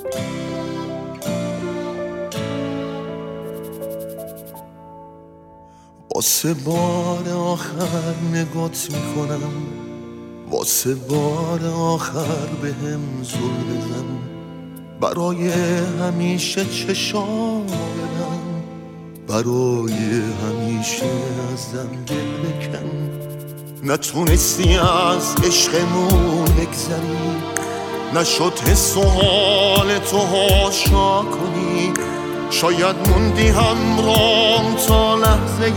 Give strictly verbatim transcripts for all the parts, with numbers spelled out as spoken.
واسه بار آخر نگات میکنم، واسه بار آخر به هم زل بزن، برای همیشه چشام بدم، برای همیشه ازم دل بکن. نتونستی از عشقمون بگذری، نشد حس و حال تو هاشا کنی، شاید موندی همرام تا لحظه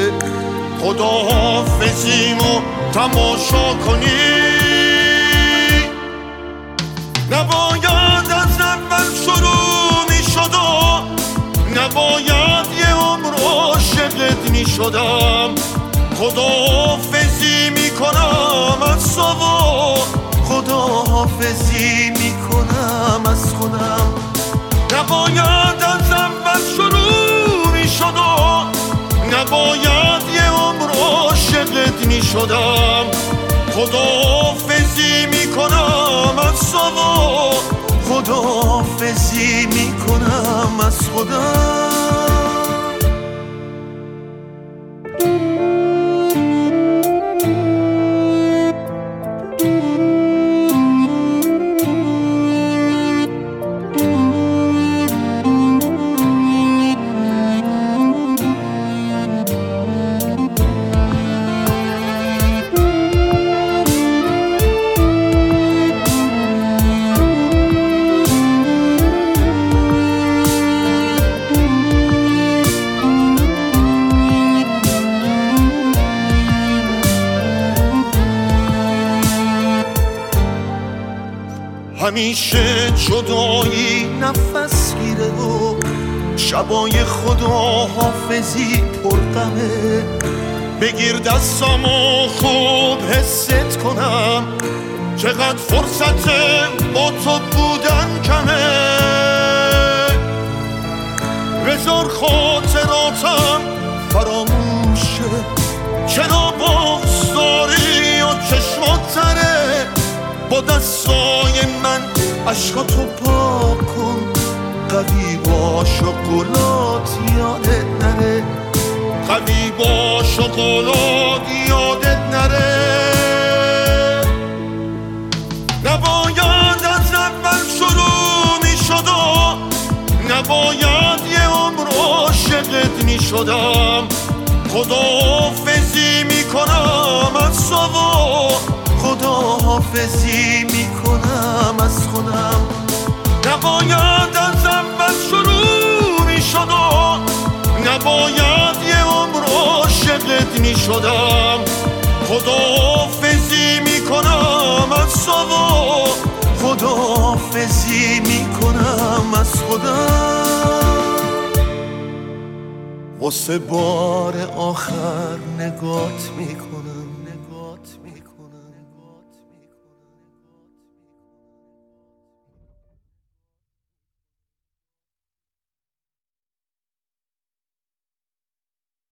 خداحافظیمو تماشا کنی. نباید از اول شروع می شد و نباید یه عمر عاشقت می شدم. خداحافظی می کنم از تو و خداحافظی می کنم از خودم. نباید از اول شروع می شد و نباید یه عمر عاشقت می شدم. خداحافظی می کنم از تو و خداحافظی می کنم از خودم. همیشه جدایی نفس گیره و شبای خداحافظی پرغمه. بگیر دستامو خوب حست کنم، چقدر فرصت با تو بودن کمه. بذار خاطراتم فراموشه، چرا باز داری و چشمات تره. با دستای من عشقاتو پاک کن، قوی باش و قولات یادت نره، قوی باش و قولات یادت نره. نباید از اول شروع می شد و نباید یه عمر عاشقت می شدم. خداحافظی می کنم از تو و خداحافظی می کنم از خودم. نباید از اول شروع می شد و نباید یه عمر عاشقت می شدم. خداحافظی می کنم از تو و خداحافظی می کنم از خودم. واسه بار آخر نگات می کنم،